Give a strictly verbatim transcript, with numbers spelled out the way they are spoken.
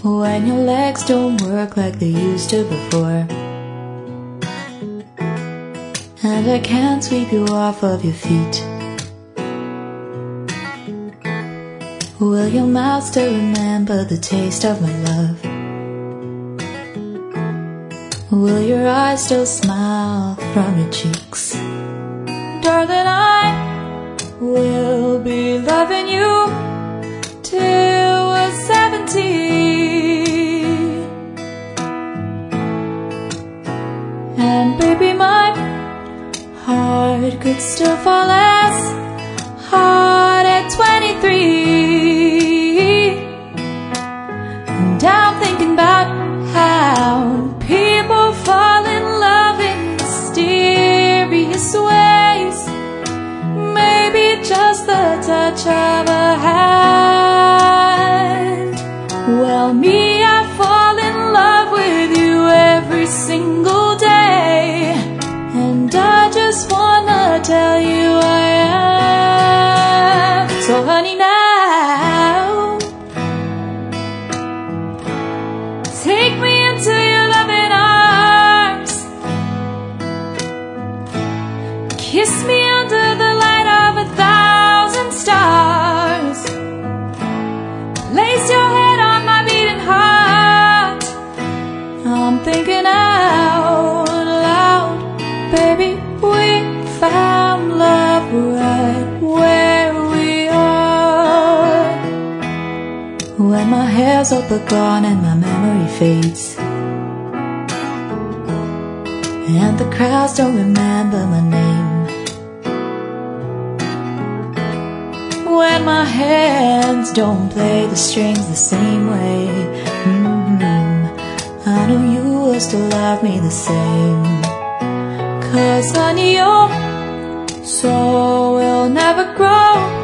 when your legs don't work like they used to before, and I can't sweep you off of your feet. Will your mouth still remember the taste of my love? Will your eyes still smile from your cheeks? Darling, I will be loving you till we're seventy. And baby, my heart could still fall as hard at twenty-three. And I'm thinking about how people fall in love in mysterious ways. Maybe just the touch of a hand. Well, me, I fall in love with you every single day, and I just wanna tell you I am. So honey, now take me into your loving arms. Kiss me under the light of a thousand stars. Place your head on my beating heart. I'm thinking out loud, baby, we found love right where we are. When my hair's all but gone and my memory fades, and the crowds don't remember my name, when my hands don't play the strings the same way, mm-hmm, I know you will still love me the same. 'Cause honey, your soul will never grow